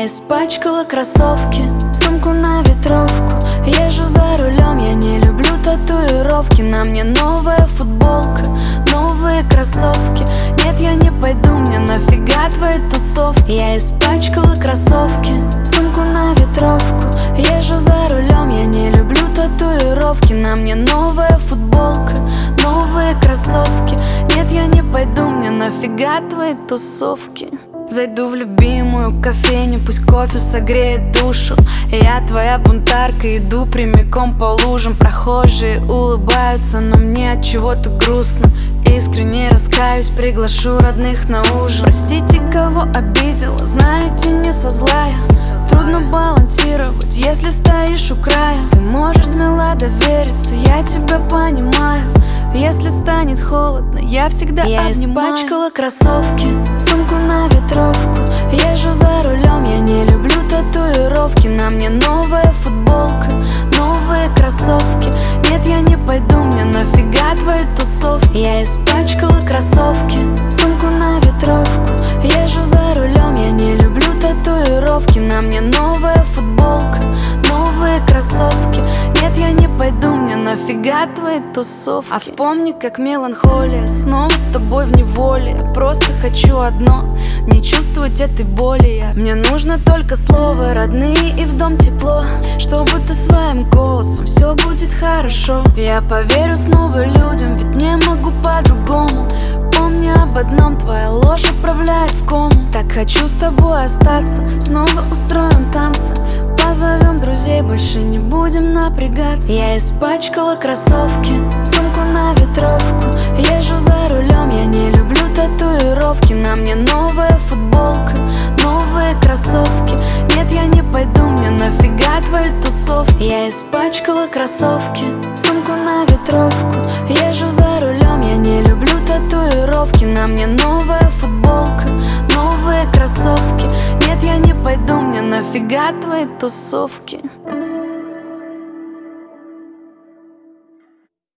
Я испачкала кроссовки, сумку на ветровку. Езжу за рулем, я не люблю татуировки. На мне новая футболка, новые кроссовки. Нет, я не пойду, мне нафига твои тусовки. Я испачкала кроссовки, сумку на ветровку. Езжу за рулем, я не люблю татуировки. На мне новая футболка, новые кроссовки. Нет, я не пойду, мне нафига твои тусовки. Зайду в любимую кофейню, пусть кофе согреет душу. Я твоя бунтарка, иду прямиком по лужам. Прохожие улыбаются, но мне от чего-то грустно. Искренне раскаюсь, приглашу родных на ужин. Простите, кого обидела, знаете, не со зла я. Трудно балансировать, если стоишь у края. Ты можешь смело довериться, я тебя понимаю. Если станет холодно, я всегда обнимаю. Я испачкала кроссовки, сумку на ветровку. Езжу за рулем, я не люблю татуировки. На мне новая футболка, новые кроссовки. Нет, я не пойду, мне нафига твои тусовки. Я испачкала кроссовки, сумку на ветровку. Езжу за рулем, я не люблю татуировки. На мне новая футболка, новые кроссовки. Нет, я не пойду, мне нафига твои тусовки. А вспомни, как меланхолия снова с тобой в неволе. Я просто хочу одно, не чувствовать этой боли. Мне нужно только слово, родные и в дом тепло. Чтобы ты своим голосом все будет хорошо. Я поверю снова людям, ведь не могу по-другому. Помни об одном, твоя ложь отправляет в кому. Так хочу с тобой остаться, снова устроим танцы. Позовем друзей, больше не будем напрягаться. Я испачкала кроссовки, сумку на ветровку. Езжу за рулем, я не люблю татуировки. На мне новая футболка, новые кроссовки. Нет, я не пойду, мне нафига твои тусовки. Я испачкала кроссовки, сумку на ветровку. Езжу за рулем, я не люблю татуировки. На мне новая футболка, новые кроссовки. Нет, я не пойду, мне нафига твои тусовки.